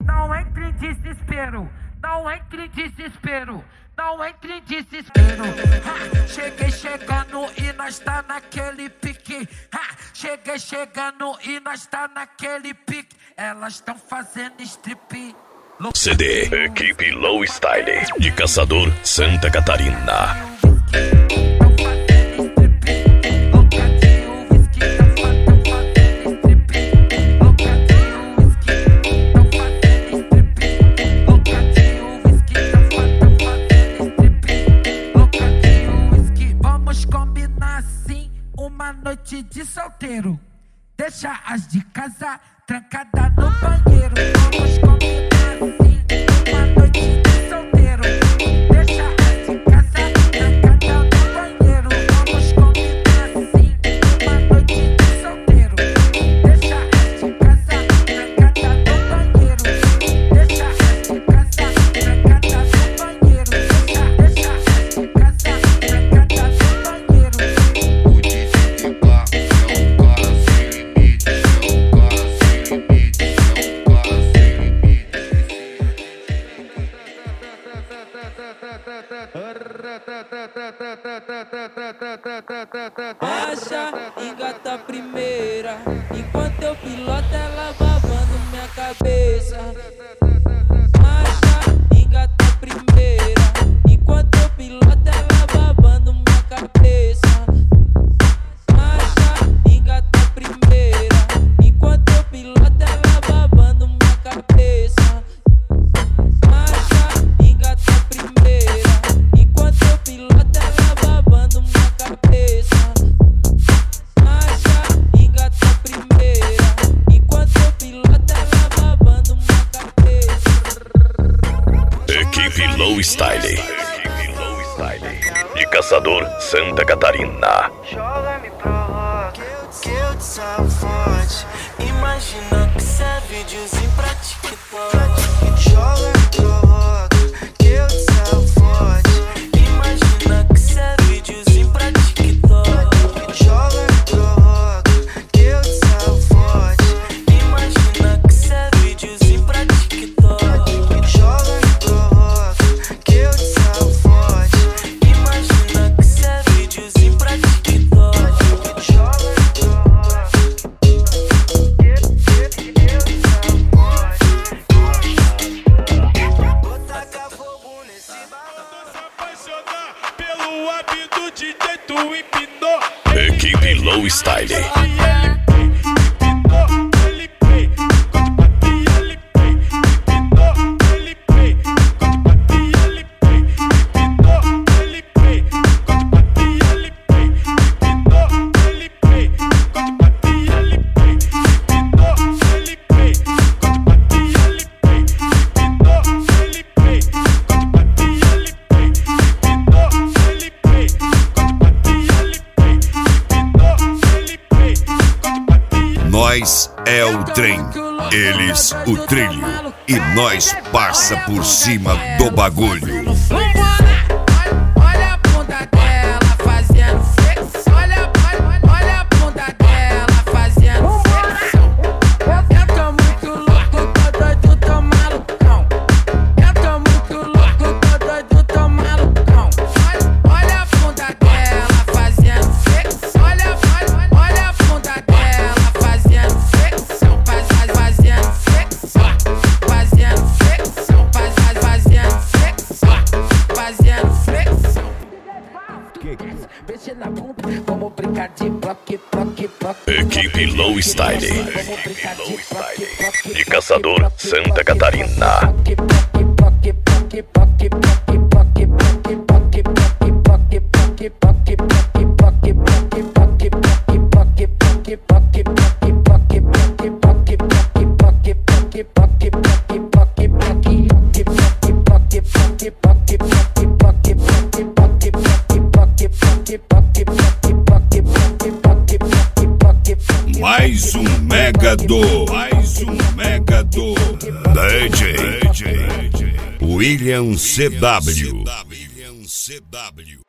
Não entre em desespero, não entre em desespero, não entre em desespero. Ha, cheguei chegando e nós tá naquele pique. Ha, cheguei chegando e nós tá naquele pique. Elas tão fazendo strip. CD Equipe Low Style de Caçador, Santa Catarina. Uma noite de solteiro, deixa as de casa trancada no banheiro. Vamos combinar assim, uma noite de solteiro, deixa as de casa trancada no banheiro. Vamos combinar assim, uma noite de solteiro, deixa as de casa trancada no banheiro. Deixa as de casa trancada no banheiro. Deixa as de casa trancada no banheiro. Acha, engata a primeira, enquanto eu piloto ela babando minha cabeça. Acha, engata a primeira, enquanto eu piloto ela babando minha cabeça. Acha, engata a primeira, enquanto eu piloto ela babando minha cabeça. Acha, engata a primeira, enquanto eu piloto ela babando minha cabeça. Acha, engata a primeira, enquanto eu piloto ela babando minha cabeça. Equipe Low Style de Caçador, Santa Catarina. Joga, me provoca, que eu te salvo forte. Imagina que serve videozinho pra TikTok. Joga, me provoca, que eu te salvo forte. Imagina que serve videozinho pra TikTok. Joga, me provoca, que eu te salvo forte. Imagina que serve videozinho pra TikTok. Joga, me provoca, que eu te salvo forte. Imagina que serve videozinho pra TikTok. Joga, me provoca, que eu te salvo forte. Vou tacar fogo nesse balão. Se apaixonar pelo hábito de jeito empinou. Equipe Low Style. Nós é o trem, eles o trilho, e nós passa por cima do bagulho. Olha a bunda dela fazendo flexão. Olha a bunda dela fazendo flexão. Eu tô muito louco, tô doido, tô malucão. Eu tô muito louco, tô doido, tô malucão. Olha a bunda dela fazendo flexão. Olha a bunda dela fazendo flexão. Fazendo flexão. Fazendo flexão. Fazendo flexão. Mexe na bunda, vamos brincar de bloque. Equipe Low Style de Caçador, Santa Catarina. Mais um mega do DJ William CW.